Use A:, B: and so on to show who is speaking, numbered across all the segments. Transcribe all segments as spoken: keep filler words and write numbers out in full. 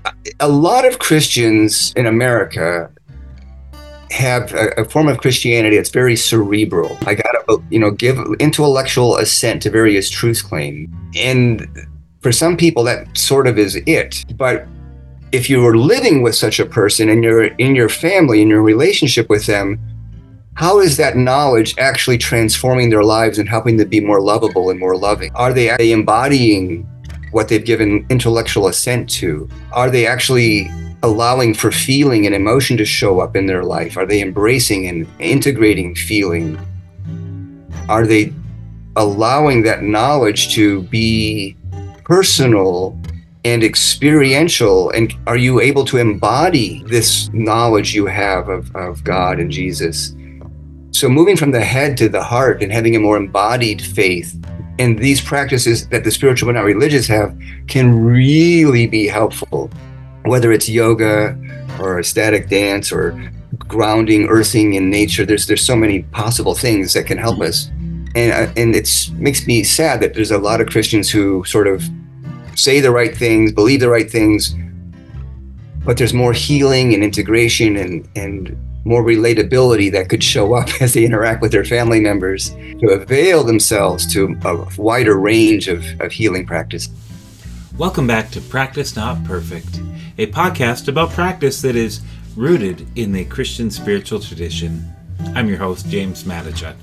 A: a lot of Christians in America have a, a form of Christianity that's very cerebral. I gotta, you know, give intellectual assent to various truth claims. And for some people, that sort of is it. But if you were living with such a person and you're in your family, in your relationship with them, how is that knowledge actually transforming their lives and helping them be more lovable and more loving? Are they, are they embodying what they've given intellectual assent to? Are they actually allowing for feeling and emotion to show up in their life? Are they embracing and integrating feeling? Are they allowing that knowledge to be personal and experiential? And are you able to embody this knowledge you have of, of God and Jesus? So moving from the head to the heart and having a more embodied faith, and these practices that the spiritual but not religious have can really be helpful, whether it's yoga or ecstatic dance or grounding, earthing in nature. There's there's so many possible things that can help us. And, uh, and it makes me sad that there's a lot of Christians who sort of say the right things, believe the right things, but there's more healing and integration and, and more relatability that could show up as they interact with their family members to avail themselves to a wider range of, of healing practice.
B: Welcome back to Practice Not Perfect, a podcast about practice that is rooted in the Christian spiritual tradition. I'm your host, James Matichuk.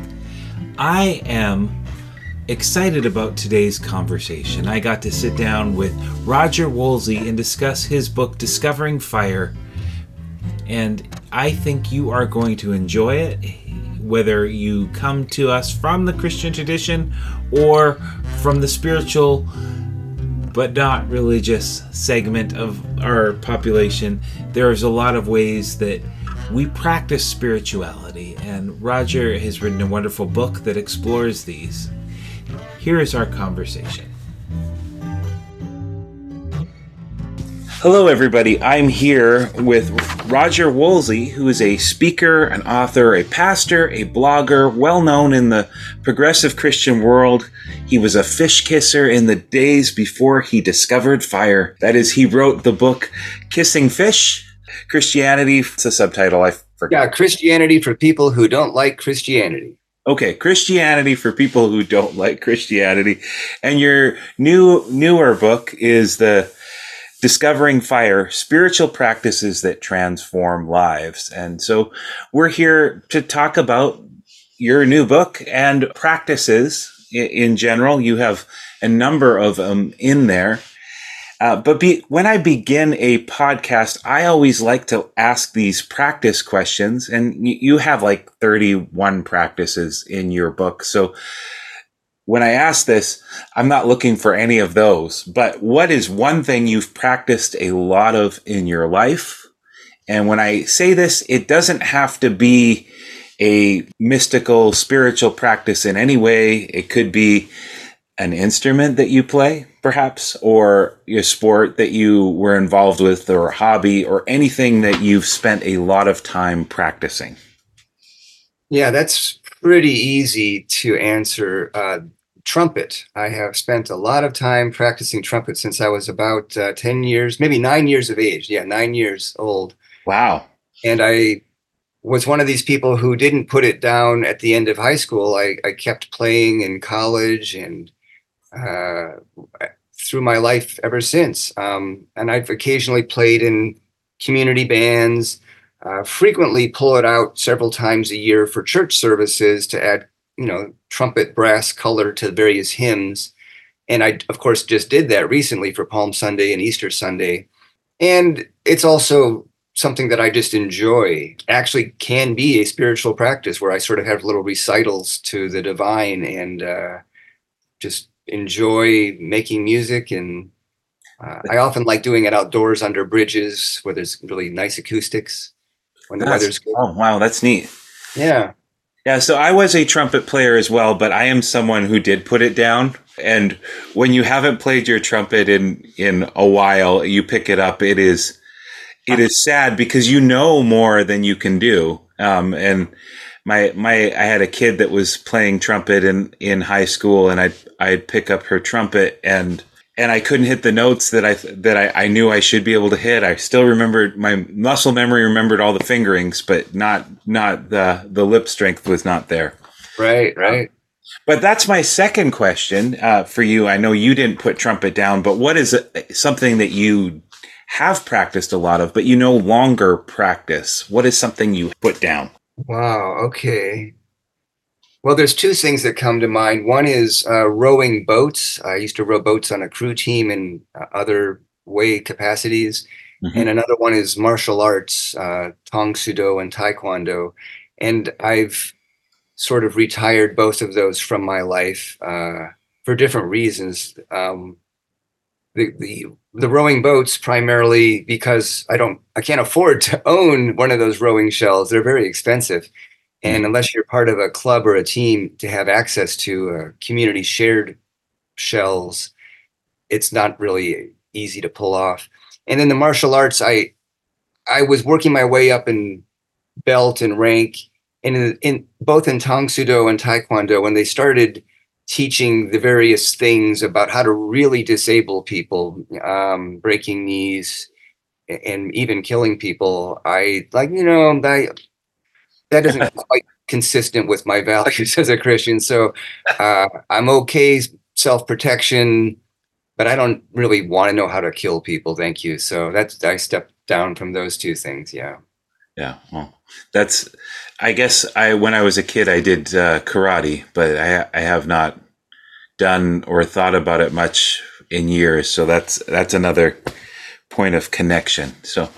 B: I am excited about today's conversation. I got to sit down with Roger Wolsey and discuss his book, Discovering Fire, and I think you are going to enjoy it, whether you come to us from the Christian tradition or from the spiritual but not religious segment of our population. There's a lot of ways that we practice spirituality, and Roger has written a wonderful book that explores these. Here is our conversation. Hello, everybody. I'm here with Roger Wolsey, who is a speaker, an author, a pastor, a blogger, well known in the progressive Christian world. He was a fish kisser in the days before he discovered fire. That is, he wrote the book Kissing Fish, Christianity. It's a subtitle. I forgot.
A: Yeah, Christianity for people who don't like Christianity.
B: Okay, Christianity for people who don't like Christianity. And your new newer book is the Discovering Fire, Spiritual Practices that Transform Lives. And so we're here to talk about your new book and practices in general. You have a number of them in there. Uh, but be, when I begin a podcast, I always like to ask these practice questions. And y- you have like thirty-one practices in your book. So when I ask this, I'm not looking for any of those, but what is one thing you've practiced a lot of in your life? And when I say this, it doesn't have to be a mystical, spiritual practice in any way. It could be an instrument that you play, perhaps, or a sport that you were involved with, or a hobby, or anything that you've spent a lot of time practicing.
A: Yeah, that's pretty easy to answer. Uh, trumpet. I have spent a lot of time practicing trumpet since I was about uh, ten years, maybe nine years of age. Yeah, nine years old.
B: Wow.
A: And I was one of these people who didn't put it down at the end of high school. I, I kept playing in college and uh, through my life ever since. Um, and I've occasionally played in community bands, uh, frequently pull it out several times a year for church services to add, you know, trumpet brass color to various hymns. And I, of course, just did that recently for Palm Sunday and Easter Sunday. And it's also something that I just enjoy. Actually can be a spiritual practice where I sort of have little recitals to the divine and uh, just enjoy making music. And uh, I often like doing it outdoors under bridges where there's really nice acoustics when the
B: That's,
A: weather's good.
B: Oh, wow, that's neat.
A: Yeah.
B: Yeah, so I was a trumpet player as well, but I am someone who did put it down. And when you haven't played your trumpet in, in a while, you pick it up. It is it is sad because you know more than you can do. Um, and my my I had a kid that was playing trumpet in, in high school, and I'd I'd pick up her trumpet and and I couldn't hit the notes that I that I, I knew I should be able to hit. I still remembered, my muscle memory remembered all the fingerings, but not not the the lip strength was not there.
A: Right, right.
B: Um, but that's my second question uh, for you. I know you didn't put trumpet down, but what is it, something that you have practiced a lot of, but you no longer practice? What is something you put down?
A: Wow. Okay. Well, there's two things that come to mind. One is uh, rowing boats. I used to row boats on a crew team in uh, other way capacities.
B: Mm-hmm.
A: And another one is martial arts, uh, Tang Soo Do and Taekwondo. And I've sort of retired both of those from my life uh, for different reasons. Um, the, the the rowing boats primarily because I don't I can't afford to own one of those rowing shells. They're very expensive. And unless you're part of a club or a team to have access to uh, community shared shells, it's not really easy to pull off. And then the martial arts, I I was working my way up in belt and rank, and in, in both in Tang Soo Do and Taekwondo, when they started teaching the various things about how to really disable people, um, breaking knees, and even killing people, I like you know I. That isn't quite consistent with my values as a Christian. So uh, I'm okay self-protection, but I don't really want to know how to kill people. Thank you. So that's I stepped down from those two things. Yeah.
B: Yeah. Well, that's, I guess I, when I was a kid, I did uh, karate, but I, I have not done or thought about it much in years. So that's, that's another point of connection. So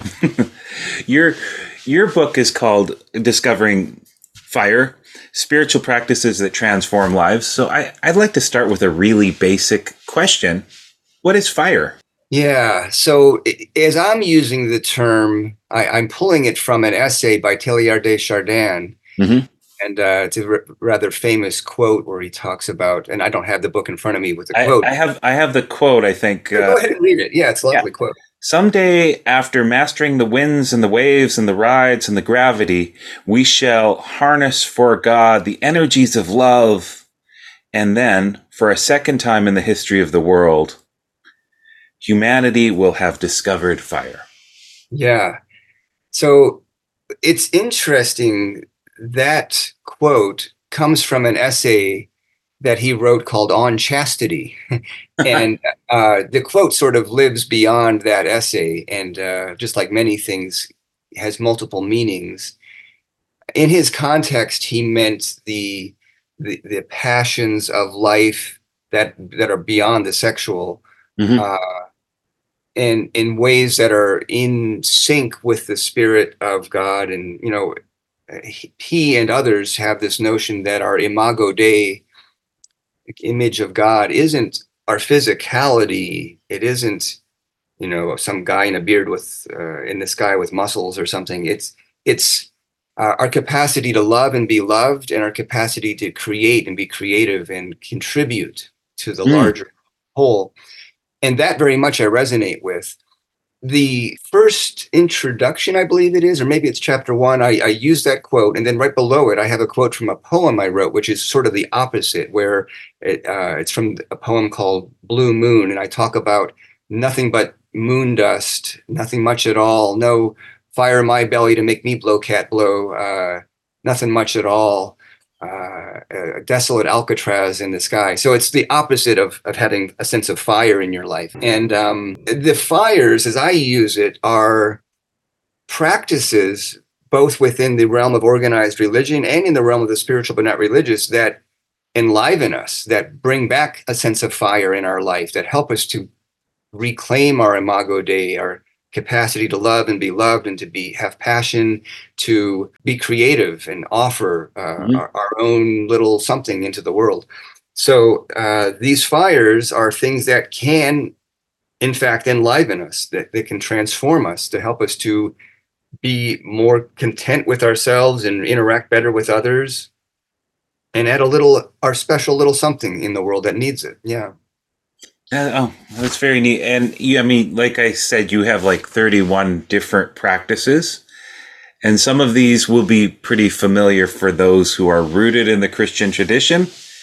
B: you're, Your book is called Discovering Fire, Spiritual Practices That Transform Lives. So I, I'd like to start with a really basic question. What is fire?
A: Yeah. So as I'm using the term, I, I'm pulling it from an essay by Teilhard de Chardin. Mm-hmm. And uh, it's a r- rather famous quote where he talks about, and I don't have the book in front of me with the
B: I,
A: quote.
B: I have I have the quote, I think.
A: Uh, Go ahead and read it. Yeah, it's a lovely yeah. quote.
B: Someday, after mastering the winds and the waves and the rides and the gravity, we shall harness for God the energies of love. And then, for a second time in the history of the world, humanity will have discovered fire.
A: Yeah. So it's interesting. That quote comes from an essay that he wrote called On Chastity. And uh, the quote sort of lives beyond that essay. And uh, just like many things, has multiple meanings. In his context, he meant the, the, the passions of life that, that are beyond the sexual, mm-hmm. uh, and in ways that are in sync with the Spirit of God. And, you know, he and others have this notion that our imago Dei, image of God, isn't our physicality. It isn't, you know, some guy in a beard with uh, in the sky with muscles or something. It's it's uh, our capacity to love and be loved, and our capacity to create and be creative and contribute to the mm. larger whole. And that very much I resonate with. The first introduction, I believe it is, or maybe it's chapter one, I, I use that quote. And then right below it, I have a quote from a poem I wrote, which is sort of the opposite, where it, uh, it's from a poem called Blue Moon. And I talk about nothing but moon dust, nothing much at all, no fire in my belly to make me blow cat blow, uh, nothing much at all. Uh, a desolate Alcatraz in the sky. So it's the opposite of, of having a sense of fire in your life. And um, the fires, as I use it, are practices both within the realm of organized religion and in the realm of the spiritual but not religious that enliven us, that bring back a sense of fire in our life, that help us to reclaim our imago Dei, our capacity to love and be loved and to be have passion, to be creative and offer uh, mm-hmm. our, our own little something into the world. So uh, these fires are things that can, in fact, enliven us, that they can transform us, to help us to be more content with ourselves and interact better with others, and add a little, our special little something in the world that needs it. Yeah.
B: Uh, oh, that's very neat. And you, I mean, like I said, you have like thirty-one different practices, and some of these will be pretty familiar for those who are rooted in the Christian tradition.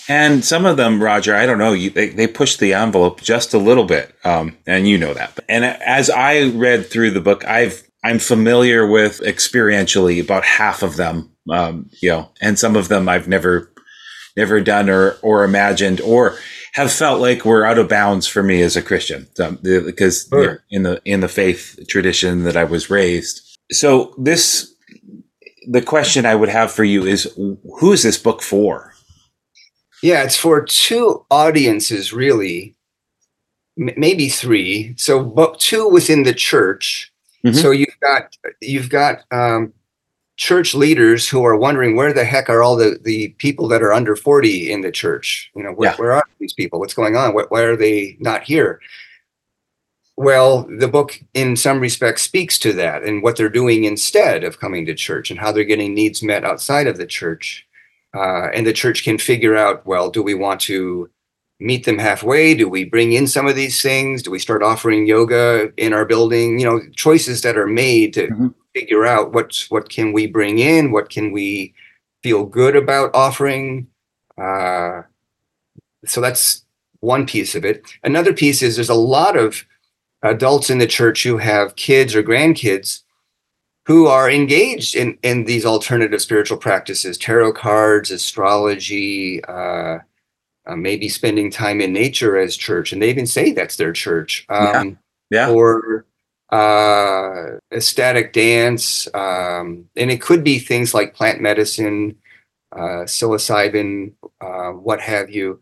B: And some of them, Roger, I don't know, you, they, they push the envelope just a little bit. Um, and you know that. And as I read through the book, I've, I'm familiar with experientially about half of them, um, you know, and some of them I've never, never done or, or imagined or have felt like were out of bounds for me as a Christian, um, because
A: Sure.
B: you know, in the, in the faith tradition that I was raised. So this, the question I would have for you is, who is this book for?
A: Yeah, it's for two audiences, really, M- maybe three. So, but two within the church.
B: Mm-hmm.
A: So you've got you've got um, church leaders who are wondering where the heck are all the the people that are under forty in the church? You know, where,
B: Yeah.
A: where are these people? What's going on? Why, why are they not here? Well, the book, in some respects, speaks to that and what they're doing instead of coming to church and how they're getting needs met outside of the church. Uh, and the church can figure out, well, do we want to meet them halfway? Do we bring in some of these things? Do we start offering yoga in our building? You know, choices that are made to
B: Mm-hmm.
A: figure out what's what can we bring in? What can we feel good about offering? Uh, so that's one piece of it. Another piece is there's a lot of adults in the church who have kids or grandkids who are engaged in, in these alternative spiritual practices, tarot cards, astrology, uh, uh, maybe spending time in nature as church. And they even say that's their church. Um,
B: Yeah. Yeah.
A: Or uh, ecstatic dance. Um, and it could be things like plant medicine, uh, psilocybin, uh, what have you.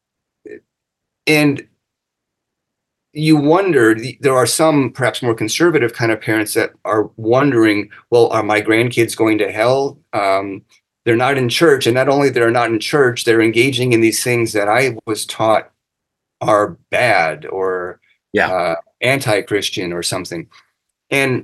A: And you wonder, there are some perhaps more conservative kind of parents that are wondering, well, are my grandkids going to hell? Um, they're not in church. And not only they're not in church, they're engaging in these things that I was taught are bad or
B: Yeah.
A: uh, anti-Christian or something. And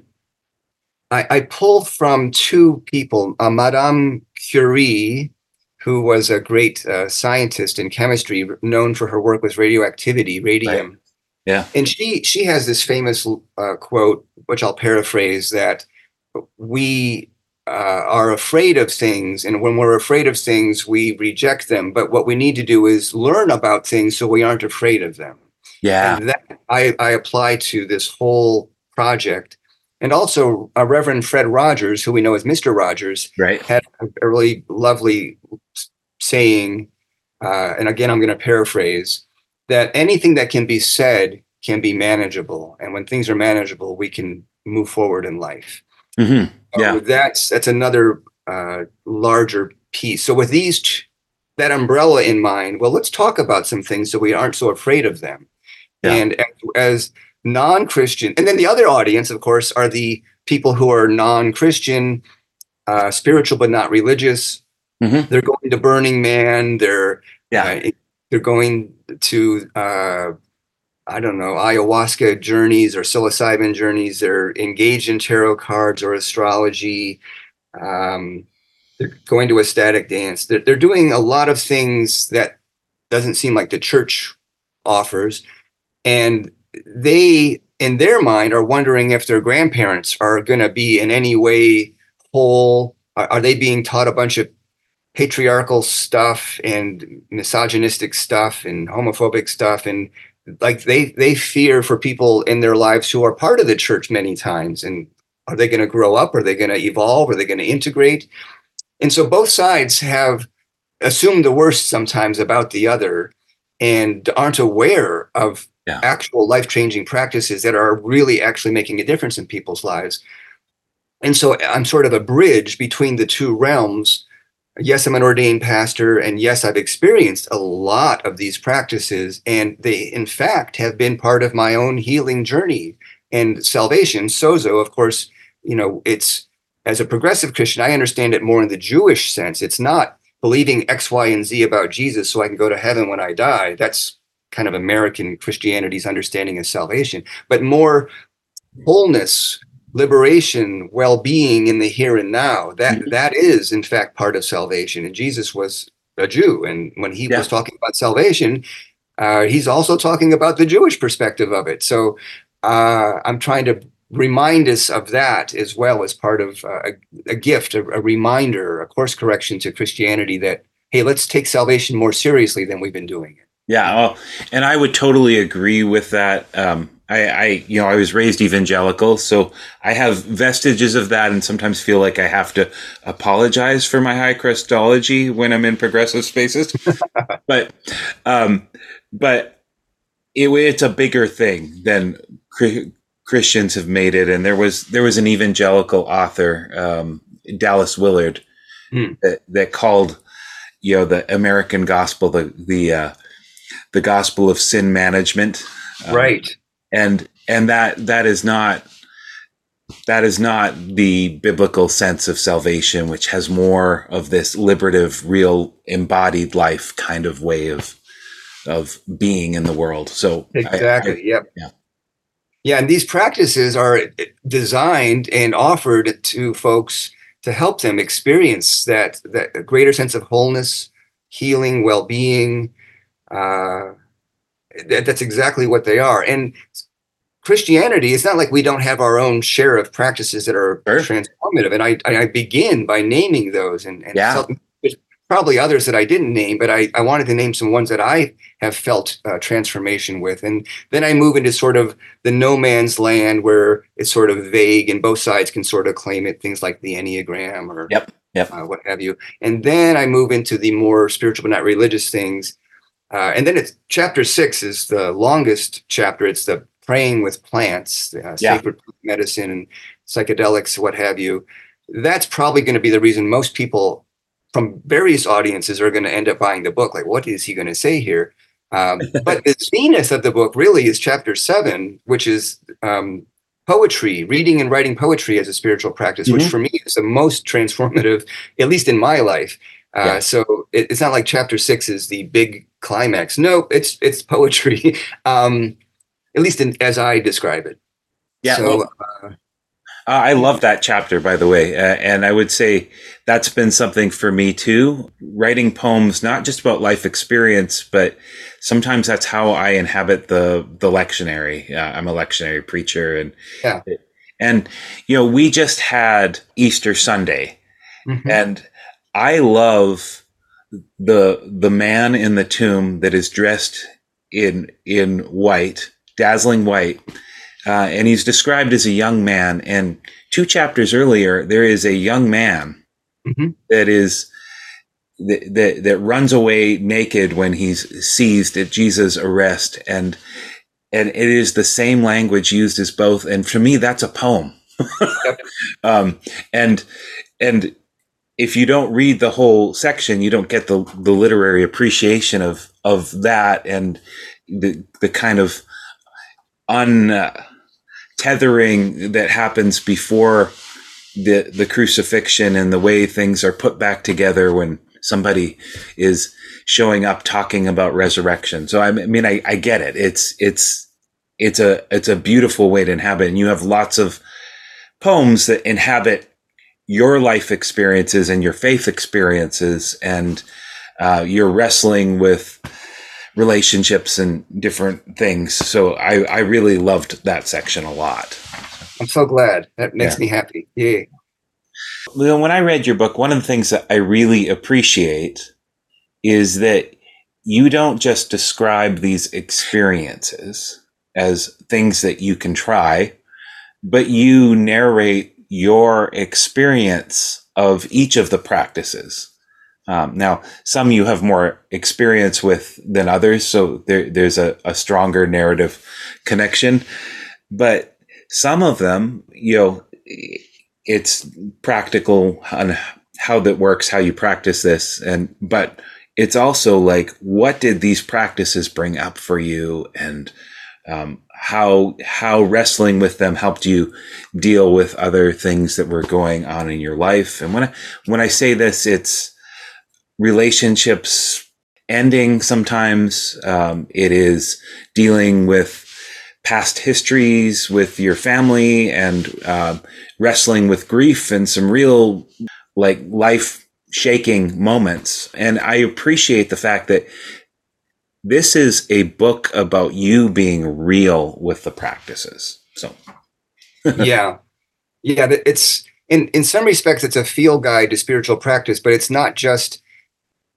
A: I, I pull from two people, uh, Madame Curie, who was a great uh, scientist in chemistry, known for her work with radioactivity, radium.
B: Right. Yeah.
A: And she she has this famous uh, quote, which I'll paraphrase, that we uh, are afraid of things. And when we're afraid of things, we reject them. But what we need to do is learn about things so we aren't afraid of them.
B: Yeah.
A: And that I, I apply to this whole project. And also, uh, Reverend Fred Rogers, who we know as Mister Rogers,
B: Right.
A: had a really lovely saying. Uh, and again, I'm going to paraphrase, that anything that can be said can be manageable. And when things are manageable, we can move forward in life.
B: Mm-hmm. Yeah.
A: So that's that's another uh, larger piece. So with these, t- that umbrella in mind, well, let's talk about some things so we aren't so afraid of them.
B: Yeah.
A: And as, as non-Christian, and then the other audience, of course, are the people who are non-Christian, uh, spiritual but not religious.
B: Mm-hmm.
A: They're going to Burning Man. They're
B: Yeah.
A: uh, they're going to uh, I don't know, ayahuasca journeys or psilocybin journeys. They're engaged in tarot cards or astrology. Um, they're going to ecstatic dance. They're, they're doing a lot of things that doesn't seem like the church offers. And they, in their mind, are wondering if their grandparents are going to be in any way whole. Are, are they being taught a bunch of patriarchal stuff and misogynistic stuff and homophobic stuff? And like they they fear for people in their lives who are part of the church many times. And are they going to grow up? Are they going to evolve? Are they going to integrate? And so both sides have assumed the worst sometimes about the other and aren't aware of
B: Yeah.
A: actual life-changing practices that are really actually making a difference in people's lives. And so I'm sort of a bridge between the two realms. Yes, I'm an ordained pastor, and yes, I've experienced a lot of these practices, and they, in fact, have been part of my own healing journey and salvation. Sozo, of course, you know, it's, as a progressive Christian, I understand it more in the Jewish sense. It's not believing X, Y, and Z about Jesus so I can go to heaven when I die. That's kind of American Christianity's understanding of salvation, but more wholeness, liberation, well-being in the here and now. That
B: Mhm.
A: that is, in fact, part of salvation. And Jesus was a Jew, and when he
B: Yeah.
A: was talking about salvation, uh, he's also talking about the Jewish perspective of it. So uh, I'm trying to remind us of that as well as part of uh, a, a gift, a, a reminder, a course correction to Christianity that, hey, let's take salvation more seriously than we've been doing it.
B: Yeah, well, and I would totally agree with that. Um, I, I, you know, I was raised evangelical, so I have vestiges of that, and sometimes feel like I have to apologize for my high Christology when I'm in progressive spaces. but, um, but it, it's a bigger thing than Christians have made it. And there was there was an evangelical author, um, Dallas Willard, mm. that, that called, you know, the American gospel the the uh, the gospel of sin management,
A: um, right?
B: And and that that is not that is not the biblical sense of salvation, which has more of this liberative, real embodied life kind of way of of being in the world. So
A: exactly, I, I,
B: yep, yeah.
A: Yeah, and these practices are designed and offered to folks to help them experience that that greater sense of wholeness, healing, well-being. Uh, that, that's exactly what they are. And Christianity, it's not like we don't have our own share of practices that are sure. transformative. And I, I begin by naming those. And, and
B: yeah.
A: there's probably others that I didn't name, but I, I wanted to name some ones that I have felt uh, transformation with. And then I move into sort of the no man's land where it's sort of vague and both sides can sort of claim it, things like the Enneagram or
B: yep. Yep.
A: Uh, what have you. And then I move into the more spiritual but not religious things. Uh, and then it's chapter six is the longest chapter. It's the praying with plants, uh,
B: yeah.
A: sacred medicine and psychedelics, what have you. That's probably going to be the reason most people from various audiences are going to end up buying the book. Like, what is he going to say here? Um, but the zenith of the book really is chapter seven, which is um, poetry, reading and writing poetry as a spiritual practice, mm-hmm. which for me is the most transformative, at least in my life. Uh, yeah. So it, it's not like chapter six is the big climax. No, it's it's poetry, um, at least in, as I describe it.
B: Yeah,
A: so,
B: well, uh, I love that chapter, by the way. Uh, and I would say that's been something for me too. Writing poems, not just about life experience, but sometimes that's how I inhabit the the lectionary. Uh, I'm a lectionary preacher, and
A: yeah.
B: and you know, we just had Easter Sunday,
A: mm-hmm.
B: and I love the the man in the tomb that is dressed in in white, dazzling white, uh, and he's described as a young man. And two chapters earlier, there is a young man
A: mm-hmm.
B: that is that, that that runs away naked when he's seized at Jesus' arrest, and and it is the same language used as both. And for me, that's a poem.
A: Yep.
B: um, and and. If you don't read the whole section, you don't get the, the literary appreciation of, of that and the the kind of untethering that happens before the the crucifixion and the way things are put back together when somebody is showing up talking about resurrection. So I mean, I, I get it. It's it's it's a it's a beautiful way to inhabit, and you have lots of poems that inhabit your life experiences and your faith experiences, and uh, you're wrestling with relationships and different things. So I, I really loved that section a lot.
A: I'm so glad. That makes
B: yeah.
A: me happy. Yeah.
B: When I read your book, one of the things that I really appreciate is that you don't just describe these experiences as things that you can try, but you narrate your experience of each of the practices. Um, now, some you have more experience with than others, so there, there's a, a stronger narrative connection. But some of them, you know, it's practical on how that works, how you practice this, and but it's also like, what did these practices bring up for you, and um, how how wrestling with them helped you deal with other things that were going on in your life. And when I, when I say this, it's relationships ending sometimes. Um, it is dealing with past histories with your family, and uh, wrestling with grief and some real like life shaking moments. And I appreciate the fact that this is a book about you being real with the practices. So,
A: yeah, yeah, it's in in some respects it's a field guide to spiritual practice, but it's not just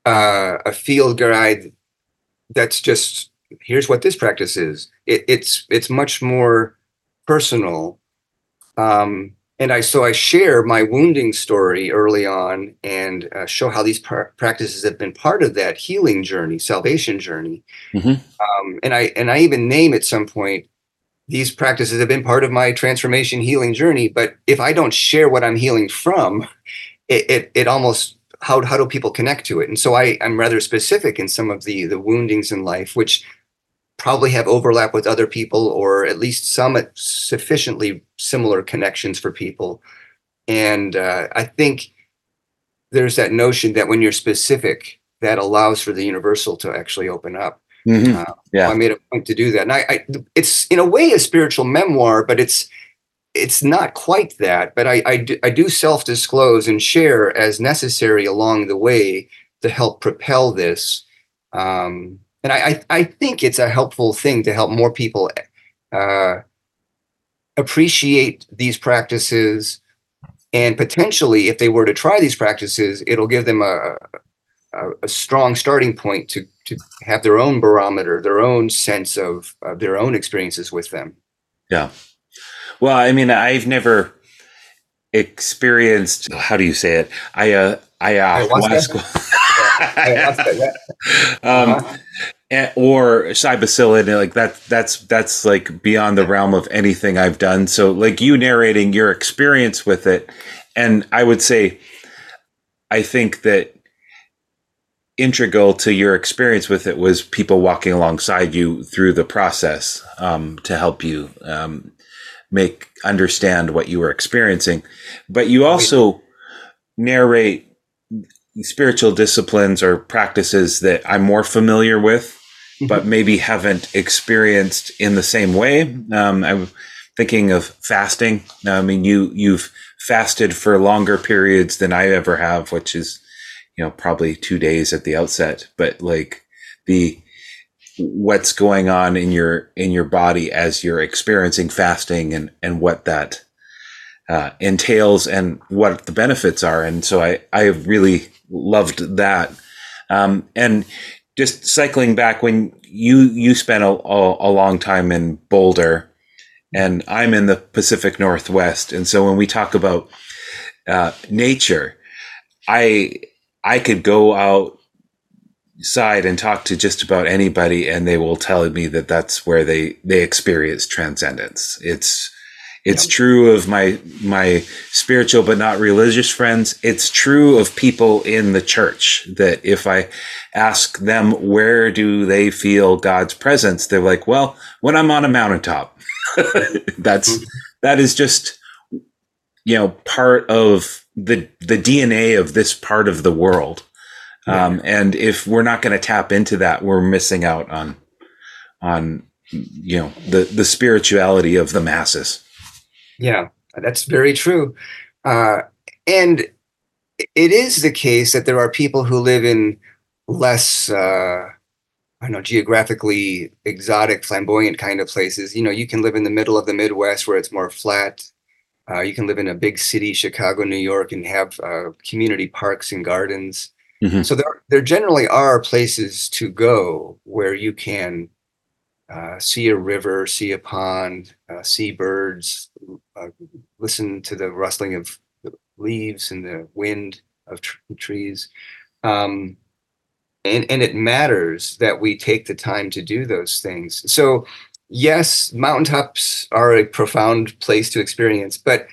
A: uh, a field guide that's just, here's what this practice is. It, it's it's much more personal. Um, and I so I share my wounding story early on and uh, show how these par- practices have been part of that healing journey, salvation journey.
B: Mm-hmm.
A: Um, and I and I even name at some point, these practices have been part of my transformation healing journey. But if I don't share what I'm healing from, it it, it almost, how how do people connect to it? And so I I'm rather specific in some of the the woundings in life, which probably have overlap with other people, or at least some sufficiently similar connections for people. And uh, I think there's that notion that when you're specific, that allows for the universal to actually open up.
B: Mm-hmm.
A: Uh, so I
B: Yeah.
A: made a point to do that, and I, I, it's in a way a spiritual memoir, but it's it's not quite that. But I, I do, I do self-disclose and share as necessary along the way to help propel this. Um, and I, I, I think it's a helpful thing to help more people uh, appreciate these practices, and potentially, if they were to try these practices, it'll give them a, a, a strong starting point to to have their own barometer, their own sense of, of their own experiences with them.
B: Yeah. Well, I mean, I've never experienced, how do you say it? I, uh, I, ayahuasca.
A: Ayahuasca, yeah.
B: um,
A: Uh-huh.
B: and- or psilocybin, like that, that's, that's like beyond the realm of anything I've done. So like you narrating your experience with it. And I would say, I think that integral to your experience with it was people walking alongside you through the process, um, to help you, um, make understand what you were experiencing. But you also narrate spiritual disciplines or practices that I'm more familiar with, but maybe haven't experienced in the same way. Um, I'm thinking of fasting. I mean, you, you've fasted for longer periods than I ever have, which is, you know, probably two days at the outset, but like the, what's going on in your, in your body as you're experiencing fasting, and, and what that uh, entails and what the benefits are. And so I, I really loved that. Um, and just cycling back, when you, you spent a, a, a long time in Boulder, and I'm in the Pacific Northwest. And so when we talk about uh, nature, I, I could go outside and talk to just about anybody, and they will tell me that that's where they, they experience transcendence. It's, it's yeah. true of my, my spiritual, but not religious friends. It's true of people in the church, that if I ask them, where do they feel God's presence? They're like, well, when I'm on a mountaintop. That's, that is just, you know, part of the, the D N A of this part of the world. Um, and if we're not going to tap into that, we're missing out on, on, you know, the, the spirituality of the masses.
A: Yeah, that's very true. Uh, and it is the case that there are people who live in less, uh, I don't know, geographically exotic, flamboyant kind of places. You know, you can live in the middle of the Midwest where it's more flat. Uh, you can live in a big city, Chicago, New York, and have uh, community parks and gardens. Mm-hmm. So there, there generally are places to go where you can uh, see a river, see a pond, uh, see birds, uh, listen to the rustling of the leaves and the wind of tr- trees. Um, and, and it matters that we take the time to do those things. So yes, mountaintops are a profound place to experience, but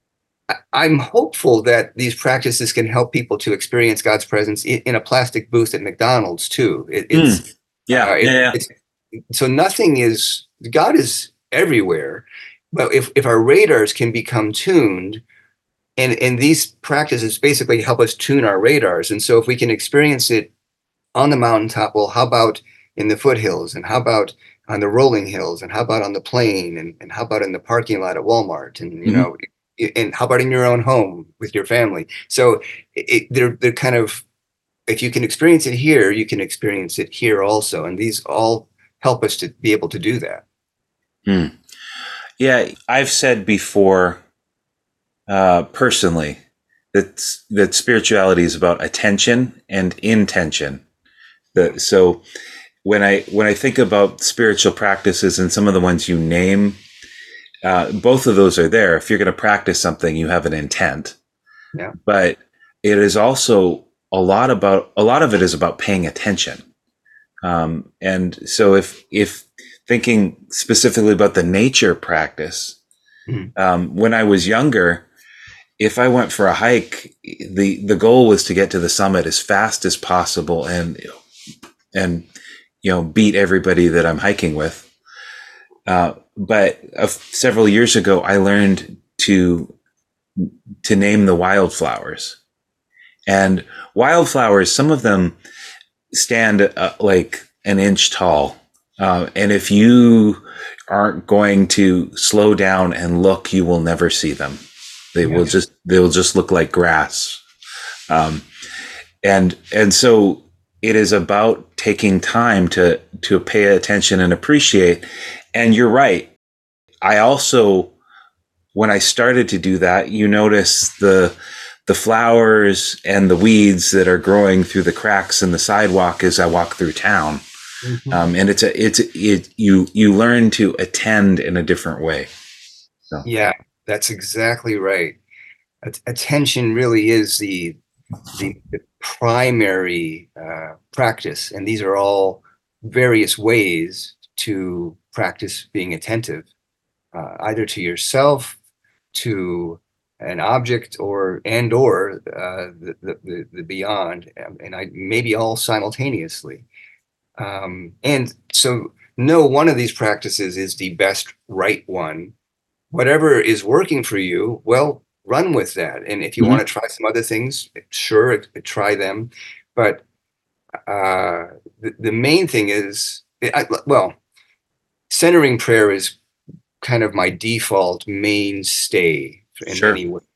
A: I'm hopeful that these practices can help people to experience God's presence in, in a plastic booth at McDonald's too. It, it's
B: mm. yeah,
A: uh, it,
B: yeah.
A: It's, so nothing is, God is everywhere, but if if our radars can become tuned, and and these practices basically help us tune our radars, and so if we can experience it on the mountaintop, well, how about in the foothills, and how about on the rolling hills, and how about on the plain, and, and how about in the parking lot at Walmart, and you mm-hmm. know. And how about in your own home with your family? So it, they're they're kind of, if you can experience it here, you can experience it here also, and these all help us to be able to do that.
B: Hmm. Yeah, I've said before, uh, personally, that that spirituality is about attention and intention. The, so when I when I think about spiritual practices and some of the ones you name, uh, both of those are there. If you're going to practice something, you have an intent.
A: Yeah.
B: But it is also a lot about a lot of it is about paying attention. Um, and so if if thinking specifically about the nature practice, mm-hmm. um, when I was younger, if I went for a hike, the the goal was to get to the summit as fast as possible and and you know beat everybody that I'm hiking with. Uh, but uh, several years ago, I learned to to name the wildflowers. And wildflowers, some of them stand uh, like an inch tall. Uh, and if you aren't going to slow down and look, you will never see them. They yeah. will just, they'll just look like grass. Um, and, and so it is about taking time to, to pay attention and appreciate. And you're right. I also, when I started to do that, you notice the, the flowers and the weeds that are growing through the cracks in the sidewalk as I walk through town. Mm-hmm. Um, and it's a, it's, it, you, you learn to attend in a different way. So.
A: Yeah, that's exactly right. At- attention really is the, the, the primary uh, practice. And these are all various ways to practice being attentive, uh, either to yourself, to an object, or and or uh, the, the the beyond, and I maybe all simultaneously. Um, and so, no one of these practices is the best right one. Whatever is working for you, well, run with that. And if you mm-hmm. want to try some other things, sure, try them. But uh, the, the main thing is, I, well, centering prayer is kind of my default mainstay in sure. many ways.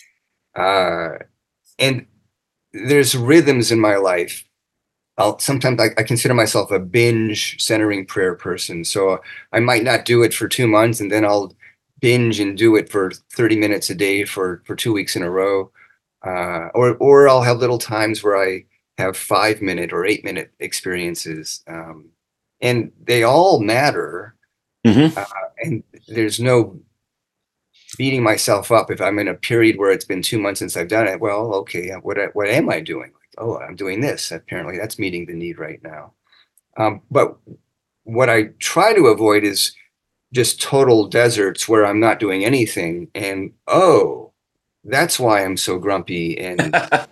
A: Uh, and there's rhythms in my life. I'll sometimes I, I consider myself a binge centering prayer person. So I might not do it for two months and then I'll binge and do it for thirty minutes a day for, for two weeks in a row. Uh, or, or I'll have little times where I have five minute or eight minute experiences. Um, and they all matter. Mm-hmm. Uh, and there's no beating myself up if I'm in a period where it's been two months since I've done it. Well, okay, what what am I doing? Like, oh, I'm doing this. Apparently, that's meeting the need right now. Um, but what I try to avoid is just total deserts where I'm not doing anything. And oh, that's why I'm so grumpy and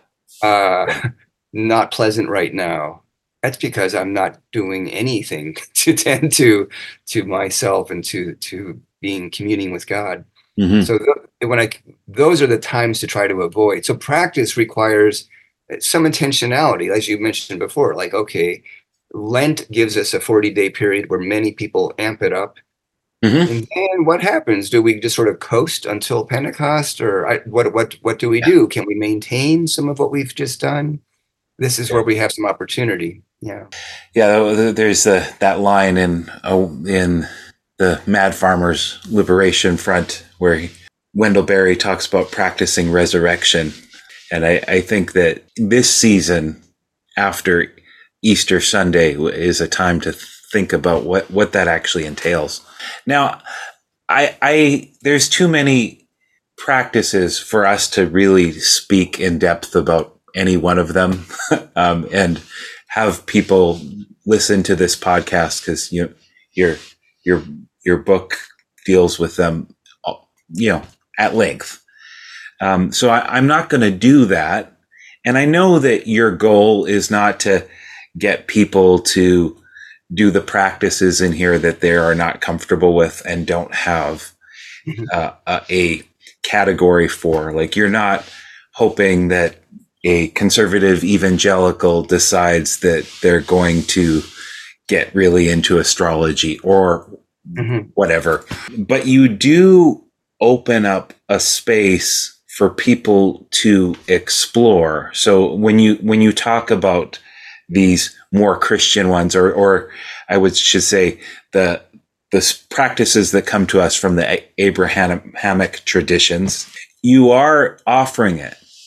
A: uh, not pleasant right now. That's because I'm not doing anything to tend to to myself and to to being communing with God. Mm-hmm. So th- when I those are the times to try to avoid. So practice requires some intentionality, as you mentioned before. Like, okay, Lent gives us a forty day period where many people amp it up. Mm-hmm. And then what happens? Do we just sort of coast until Pentecost, or I, what? What? What do we yeah. do? Can we maintain some of what we've just done? This is yeah. where we have some opportunity. Yeah,
B: yeah. There's uh, that line in uh, in the Mad Farmers Liberation Front where he, Wendell Berry talks about practicing resurrection, and I, I think that this season after Easter Sunday is a time to think about what, what that actually entails. Now, I, I there's too many practices for us to really speak in depth about any one of them, um, and have people listen to this podcast because you your your your book deals with them, you know, at length. Um, so I, I'm not going to do that, and I know that your goal is not to get people to do the practices in here that they are not comfortable with and don't have uh, a, a category for. Like, you're not hoping that a conservative evangelical decides that they're going to get really into astrology or mm-hmm. whatever. But you do open up a space for people to explore. So when you when you talk about these more Christian ones, or or I would should say the the practices that come to us from the Abrahamic traditions, you are offering it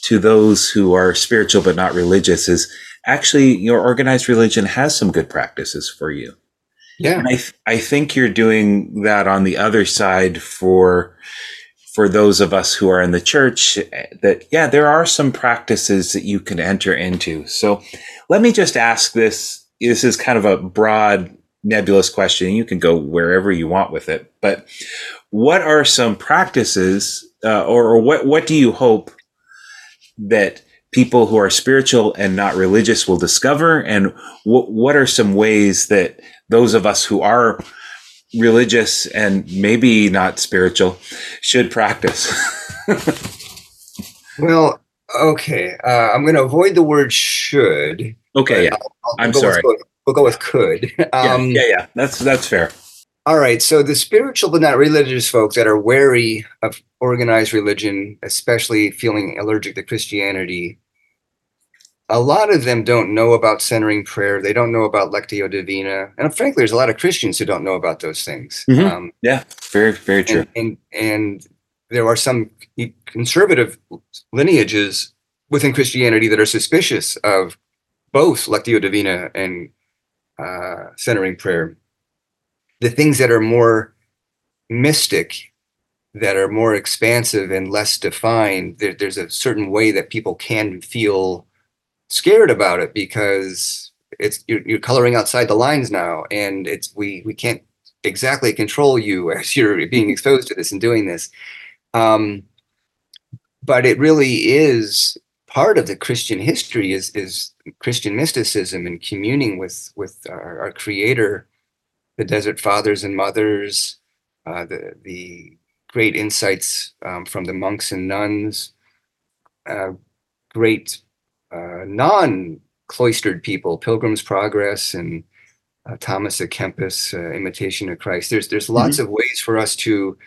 B: to those who are spiritual but not religious is actually your organized religion has some good practices for you.
A: Yeah.
B: And I, th- I think you're doing that on the other side for for those of us who are in the church, that, yeah, there are some practices that you can enter into. So let me just ask this. This is kind of a broad, nebulous question. You can go wherever you want with it. But what are some practices, uh, or, or what, what do you hope that people who are spiritual and not religious will discover? And what, what are some ways that those of us who are religious and maybe not spiritual should practice?
A: Well, okay. Uh, I'm going to avoid the word should.
B: Okay, yeah.
A: I'll, I'll
B: I'm
A: go
B: sorry.
A: With, we'll go with could. Um,
B: yeah, yeah, yeah. That's that's fair.
A: All right. So the spiritual but not religious folks that are wary of organized religion, especially feeling allergic to Christianity, a lot of them don't know about centering prayer. They don't know about Lectio Divina. And frankly, there's a lot of Christians who don't know about those things.
B: Mm-hmm.
A: Um,
B: yeah, very, very true.
A: And, and, and there are some conservative lineages within Christianity that are suspicious of both Lectio Divina and uh, centering prayer. The things that are more mystic, that are more expansive and less defined, there, there's a certain way that people can feel scared about it because it's you're, you're coloring outside the lines now, and it's we we can't exactly control you as you're being exposed to this and doing this. Um, but it really is part of the Christian history is is Christian mysticism and communing with with our, our Creator, the Desert Fathers and Mothers, uh, the the great insights um, from the monks and nuns, uh, great uh, non-cloistered people, Pilgrim's Progress and uh, Thomas à Kempis, uh, Imitation of Christ. There's there's lots mm-hmm. of ways for us to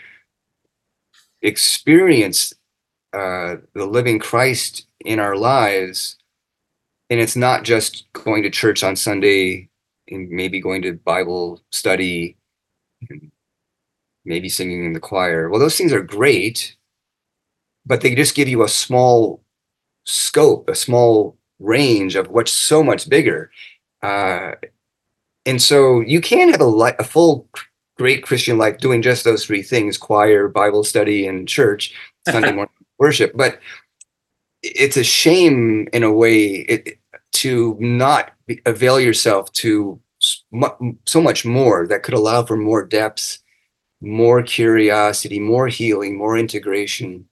A: experience uh, the living Christ in our lives, and it's not just going to church on Sunday and maybe going to Bible study, and maybe singing in the choir. Well, those things are great, but they just give you a small scope, a small range of what's so much bigger. Uh, and so you can have a, li- a full, great Christian life doing just those three things: choir, Bible study, and church, Sunday morning worship. But it's a shame in a way it, to not be, avail yourself to so much more that could allow for more depth, more curiosity, more healing, more integration.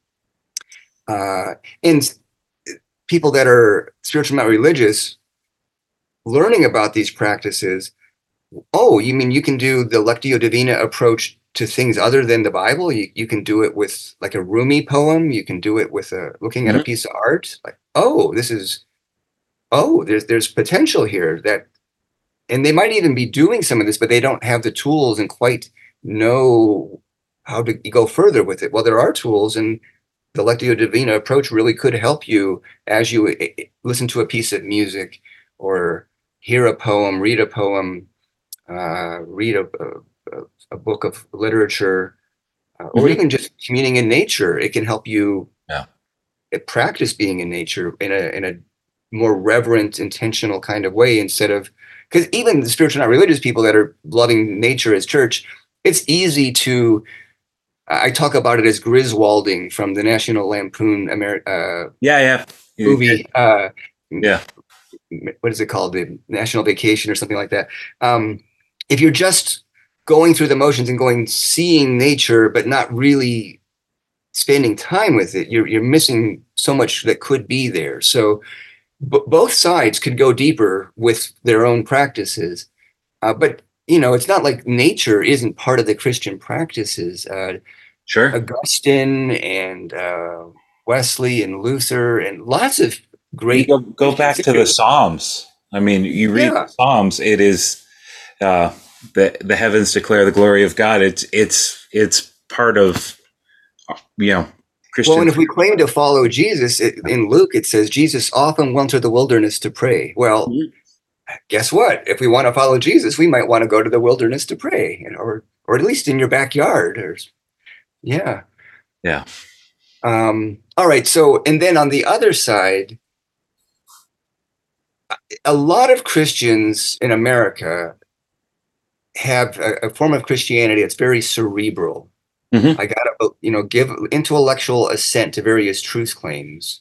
A: Uh, and people that are spiritual, not religious, learning about these practices. Oh, you mean you can do the Lectio Divina approach to things other than the Bible? You, you can do it with like a Rumi poem. You can do it with a, looking mm-hmm. at a piece of art. Like, oh, this is, oh, there's there's potential here that, and they might even be doing some of this, but they don't have the tools and quite know how to go further with it. Well, there are tools, and the Lectio Divina approach really could help you as you listen to a piece of music or hear a poem, read a poem, uh, read a, a, a book of literature, uh, or mm-hmm. even just communing in nature. It can help you
B: yeah.
A: practice being in nature in a in a more reverent, intentional kind of way, instead of, because even the spiritual, not religious people that are loving nature as church, it's easy to, I talk about it as Griswolding from the National Lampoon Ameri- uh,
B: yeah, yeah.
A: movie. Uh,
B: yeah.
A: What is it called? The National Vacation or something like that. Um, if you're just going through the motions and going, seeing nature, but not really spending time with it, you're, you're missing so much that could be there. So b- both sides could go deeper with their own practices. Uh, but, you know, it's not like nature isn't part of the Christian practices. Uh,
B: Sure.
A: Augustine and uh, Wesley and Luther and lots of great.
B: You go, go back to the Psalms. I mean, you read yeah. the Psalms. It is uh, the the heavens declare the glory of God. It's it's it's part of, you know, Christian.
A: Well, and if we claim to follow Jesus, it, in Luke it says Jesus often went to the wilderness to pray. Well, mm-hmm. guess what? If we want to follow Jesus, we might want to go to the wilderness to pray, you know, or or at least in your backyard. Or yeah,
B: yeah.
A: Um, all right. So, and then on the other side, a lot of Christians in America have a, a form of Christianity that's very cerebral.
B: Hmm.
A: I gotta, you know, give intellectual assent to various truth claims.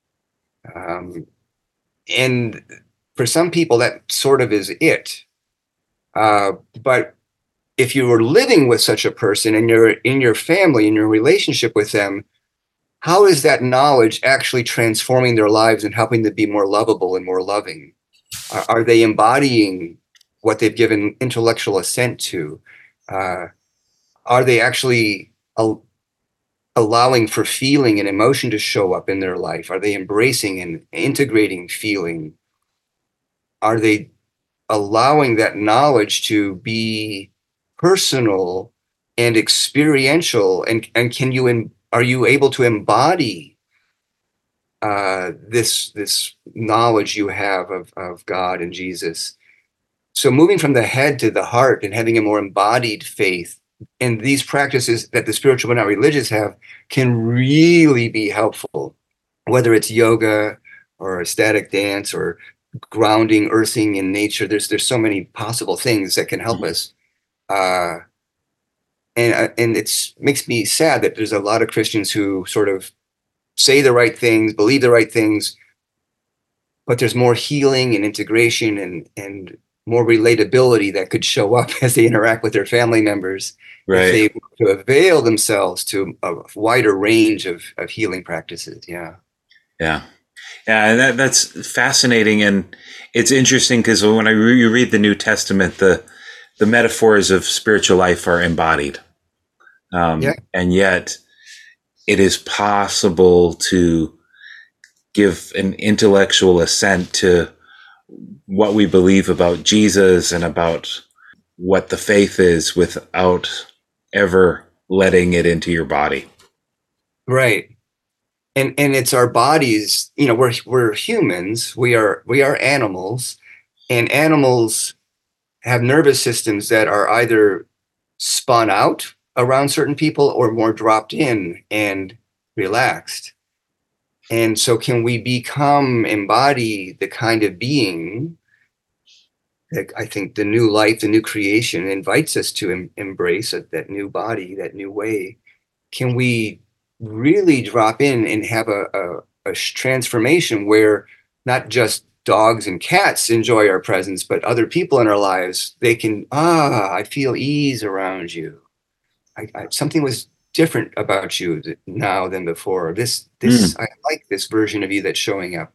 A: Um, and for some people, that sort of is it. Uh, but if you were living with such a person and you're in your family, in your relationship with them, how is that knowledge actually transforming their lives and helping them be more lovable and more loving? Are, are they embodying what they've given intellectual assent to? Uh, are they actually al- allowing for feeling and emotion to show up in their life? Are they embracing and integrating feeling? Are they allowing that knowledge to be personal and experiential? And, and can you, em- are you able to embody uh, this this knowledge you have of, of God and Jesus? So moving from the head to the heart and having a more embodied faith, and these practices that the spiritual but not religious have can really be helpful, whether it's yoga or ecstatic dance or grounding, earthing in nature. There's there's so many possible things that can help us. Uh, and uh, and it's makes me sad that there's a lot of Christians who sort of say the right things, believe the right things, but there's more healing and integration and and more relatability that could show up as they interact with their family members if
B: Right.
A: they to avail themselves to a wider range of, of healing practices. Yeah.
B: Yeah. Yeah. And that, that's fascinating. And it's interesting because when I re- you read the New Testament, the, the metaphors of spiritual life are embodied.
A: Yeah.
B: Um, and yet it is possible to give an intellectual assent to what we believe about Jesus and about what the faith is without ever letting it into your body.
A: Right. And and it's our bodies, you know, we're we're humans, we are we are animals, and animals have nervous systems that are either spun out around certain people or more dropped in and relaxed. And so, can we become, embody the kind of being that I think the new life, the new creation invites us to em- embrace that, that new body, that new way? Can we really drop in and have a, a, a transformation where not just dogs and cats enjoy our presence, but other people in our lives, they can, ah, I feel ease around you. I, I, something was different about you now than before. This, this,
B: Mm,
A: I like this version of you that's showing up.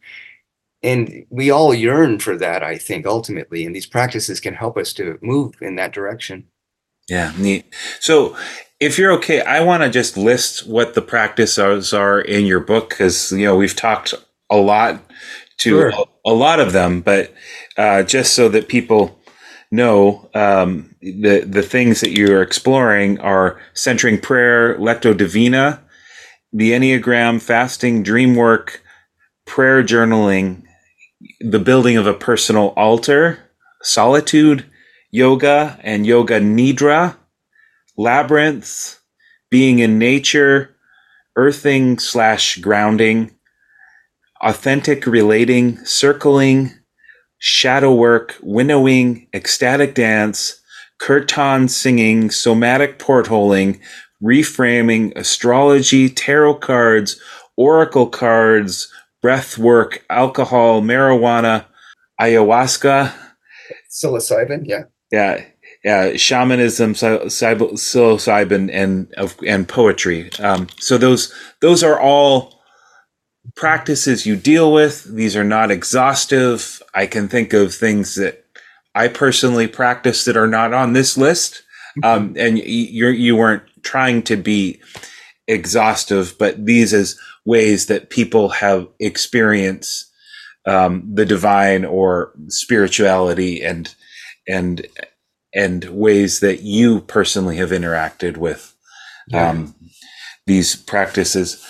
A: And we all yearn for that, I think, ultimately. And these practices can help us to move in that direction.
B: yeah, neat. So, if you're okay, I want to just list what the practices are in your book because you know we've talked a lot to
A: Sure.
B: a, a lot of them, but uh, just so that people know, um, the the things that you're exploring are centering prayer, lectio divina, the Enneagram, fasting, dream work, prayer journaling, the building of a personal altar, solitude, yoga and yoga nidra, labyrinth, being in nature, earthing slash grounding, authentic relating, circling, shadow work, winnowing, ecstatic dance, kirtan singing, somatic portholing, reframing, astrology, tarot cards, oracle cards, breath work, alcohol, marijuana, ayahuasca,
A: Psilocybin, yeah.
B: yeah, yeah, shamanism, psilocybin, and and poetry. Um, so those those are all practices you deal with. These are not exhaustive. I can think of things that I personally practice that are not on this list. Um, and you you weren't trying to be exhaustive, but these as ways that people have experienced um, the divine or spirituality and and and ways that you personally have interacted with
A: Yeah.
B: um, these practices.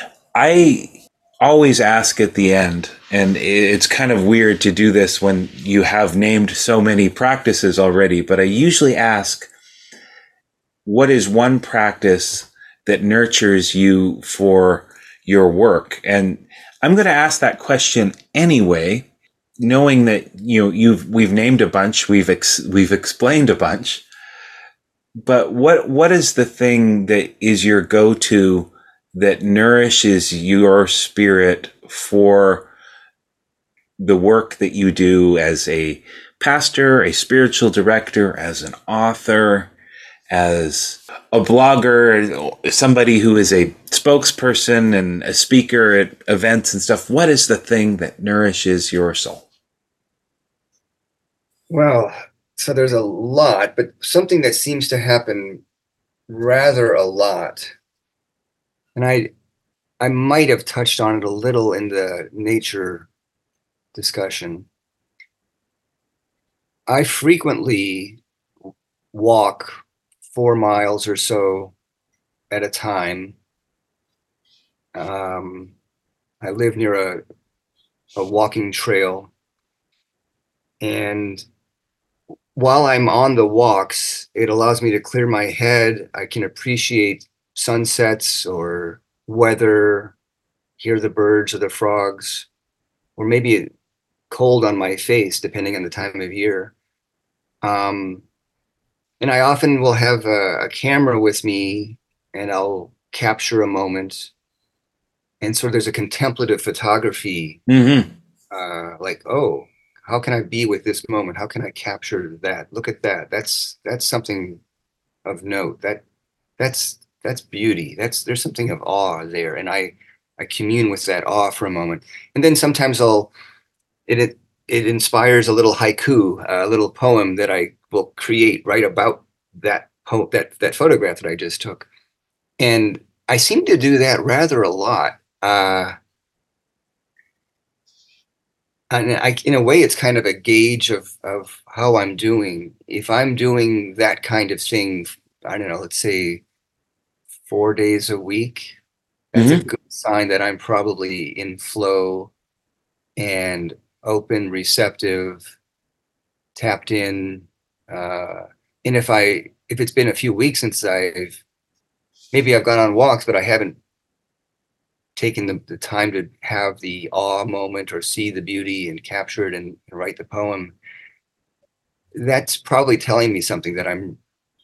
B: I always ask at the end, and it's kind of weird to do this when you have named so many practices already, but I usually ask, what is one practice that nurtures you for your work? And I'm going to ask that question anyway, knowing that, you know, you've, we've named a bunch, we've, ex, we've explained a bunch, but what, what is the thing that is your go-to that nourishes your spirit for the work that you do as a pastor, a spiritual director, as an author, as a blogger, somebody who is a spokesperson and a speaker at events and stuff? What is the thing that nourishes your soul?
A: Well, so there's a lot, but something that seems to happen rather a lot, and I I might have touched on it a little in the nature discussion. I frequently walk four miles or so at a time. Um, I live near a, a walking trail, and while I'm on the walks, it allows me to clear my head. I can appreciate sunsets or weather, hear the birds or the frogs, or maybe cold on my face, depending on the time of year. Um, and I often will have a, a camera with me, and I'll capture a moment. And so there's a contemplative photography,
B: Mm-hmm.
A: uh, like, oh, how can I be with this moment? How can I capture that? Look at that. That's that's something of note. That that's that's beauty. That's there's something of awe there, and I I commune with that awe for a moment. And then sometimes I'll it it, it inspires a little haiku, a little poem that I will create right about that po- that that photograph that I just took. And I seem to do that rather a lot. Uh, and I, in a way, it's kind of a gauge of of how I'm doing. If I'm doing that kind of thing, I don't know, let's say four days a week, that's a
B: Mm-hmm.
A: good sign that I'm probably in flow and open, receptive, tapped in. Uh, and if I if it's been a few weeks since I've maybe I've gone on walks, but I haven't taken the, the time to have the awe moment or see the beauty and capture it and, and write the poem, that's probably telling me something that I'm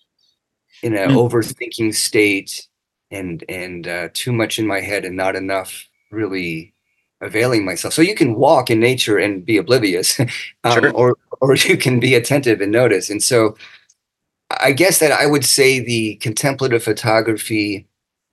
A: in an
B: Mm-hmm.
A: overthinking state and and uh, too much in my head and not enough really availing myself. So you can walk in nature and be oblivious, um,
B: Sure.
A: or or you can be attentive and notice. And so I guess that I would say the contemplative photography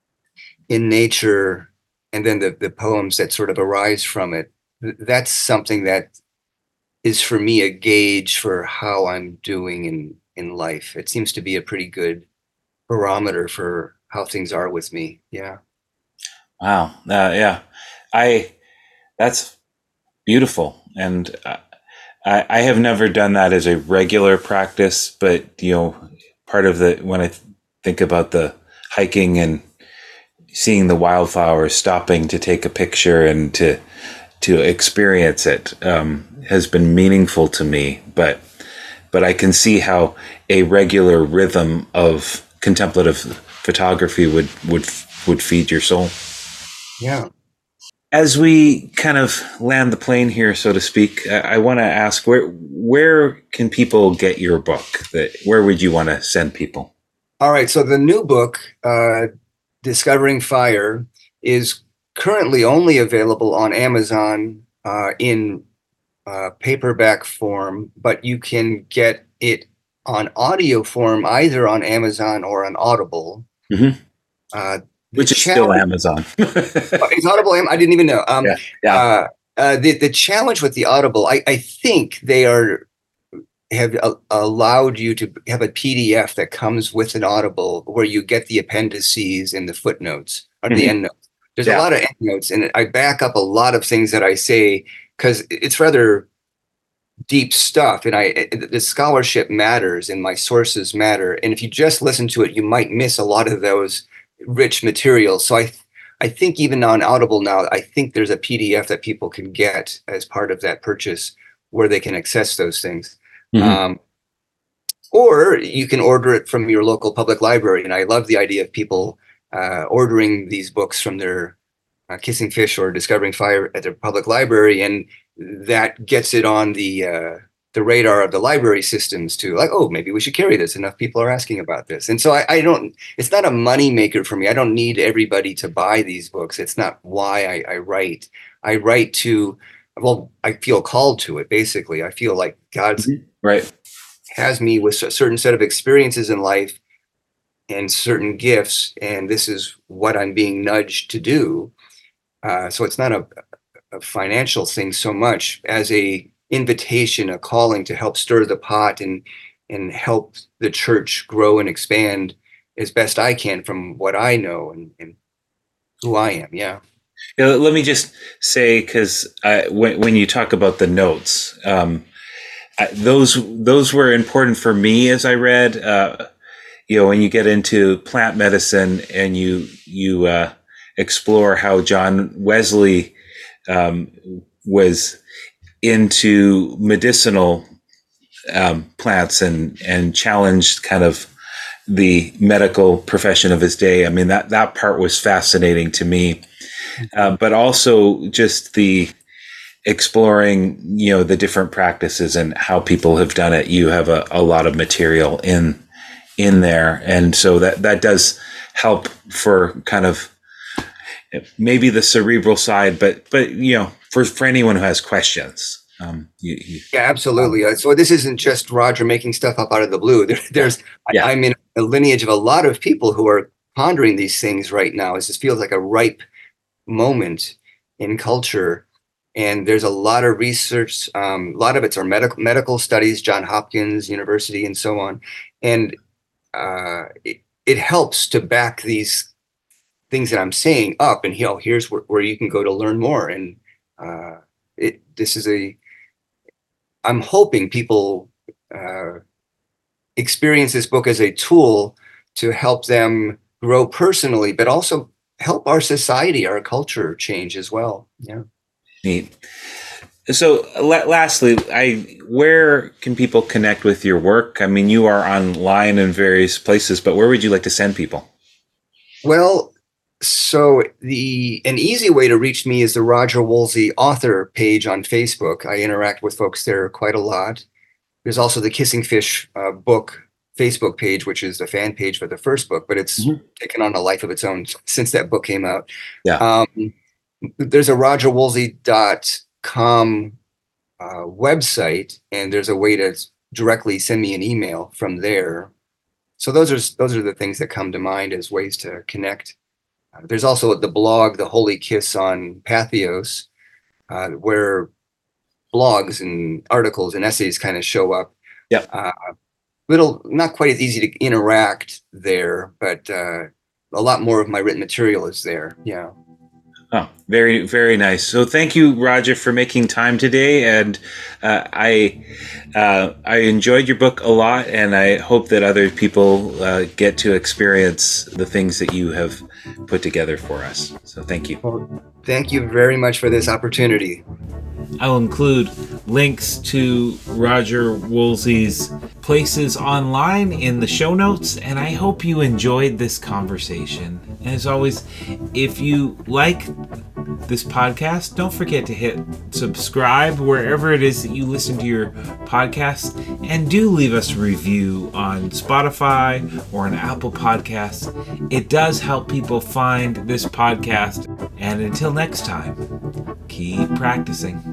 A: in nature and then the, the poems that sort of arise from it, that's something that is for me a gauge for how I'm doing in, in life. It seems to be a pretty good barometer for how things are with me. Yeah.
B: Wow. Uh, yeah. I, that's beautiful. And uh, I, I have never done that as a regular practice, but, you know, part of the, when I th- think about the hiking and seeing the wildflowers, stopping to take a picture and to, to experience it, um, has been meaningful to me. But, but I can see how a regular rhythm of contemplative photography would, would, would feed your soul.
A: Yeah.
B: As we kind of land the plane here, so to speak, I, I want to ask where where can people get your book? That where would you want to send people?
A: All right. So the new book, uh, Discovering Fire, is currently only available on Amazon uh, in uh, paperback form, but you can get it on audio form either on Amazon or on Audible.
B: Mm-hmm.
A: Uh, the
B: Which is still
A: challenge
B: Amazon.
A: is Audible. I didn't even know. Um,
B: Yeah, yeah.
A: uh, uh, the the challenge with the Audible, I, I think they are have uh, allowed you to have a P D F that comes with an Audible where you get the appendices and the footnotes or the
B: Mm-hmm.
A: end notes. There's a
B: Yeah.
A: lot of end notes, and I back up a lot of things that I say because it's rather deep stuff, and I the scholarship matters and my sources matter. And if you just listen to it, you might miss a lot of those rich materials. So I I think even on Audible now, I think there's a P D F that people can get as part of that purchase where they can access those things.
B: Mm-hmm.
A: Um, or you can order it from your local public library. And I love the idea of people uh, ordering these books from their uh, Kissing Fish or Discovering Fire at their public library, and that gets it on the uh, the radar of the library systems to like, oh, maybe we should carry this. Enough people are asking about this. And so I, I don't, it's not a money maker for me. I don't need everybody to buy these books. It's not why I, I write. I write to, well, I feel called to it, basically. I feel like God's
B: right.
A: has me with a certain set of experiences in life and certain gifts, and this is what I'm being nudged to do. Uh, so it's not a, a financial thing so much as a invitation, a calling to help stir the pot and and help the church grow and expand as best I can from what I know and, and who I am. Yeah.
B: You know, let me just say, because when when you talk about the notes, um, I, those those were important for me as I read. Uh, you know, when you get into plant medicine and you you uh, explore how John Wesley um, was into medicinal um, plants and and challenged kind of the medical profession of his day. I mean, that that part was fascinating to me, uh, but also just the exploring, you know, the different practices and how people have done it. You have a, a lot of material in in there, and so that that does help for kind of maybe the cerebral side, but but you know, for for anyone who has questions. Um, you, you,
A: yeah, absolutely. Um, so this isn't just Roger making stuff up out of the blue. There, there's
B: yeah.
A: I'm in a lineage of a lot of people who are pondering these things right now. It just feels like a ripe moment in culture. And there's a lot of research. Um, a lot of it's are medical medical studies, Johns Hopkins University, and so on. And uh, it, it helps to back these things that I'm saying up. And you know, here's where, where you can go to learn more. And uh, it this is a I'm hoping people uh, experience this book as a tool to help them grow personally, but also help our society, our culture change as well. Yeah.
B: Neat. So la- lastly, I where can people connect with your work? I mean, you are online in various places, but where would you like to send people?
A: Well, so the an easy way to reach me is the Roger Woolsey author page on Facebook. I interact with folks there quite a lot. There's also the Kissing Fish uh, book Facebook page, which is the fan page for the first book, but it's mm-hmm. taken on a life of its own since that book came out.
B: Yeah.
A: Um, there's a roger woolsey dot com uh, website, and there's a way to directly send me an email from there. So those are those are the things that come to mind as ways to connect. Uh, there's also the blog, The Holy Kiss on Patheos, uh, where blogs and articles and essays kind of show up.
B: Yeah.
A: Uh, little, not quite as easy to interact there, but uh, a lot more of my written material is there. Yeah.
B: Oh, very, very nice. So thank you, Roger, for making time today. And uh, I uh, I enjoyed your book a lot, and I hope that other people uh, get to experience the things that you have put together for us. So thank you.
A: Well, thank you very much for this opportunity.
C: I'll include links to Roger Woolsey's places online in the show notes, and I hope you enjoyed this conversation. As always, if you like this podcast, don't forget to hit subscribe wherever it is that you listen to your podcast, and do leave us a review on Spotify or on Apple Podcasts. It does help people find this podcast. And until next time, keep practicing.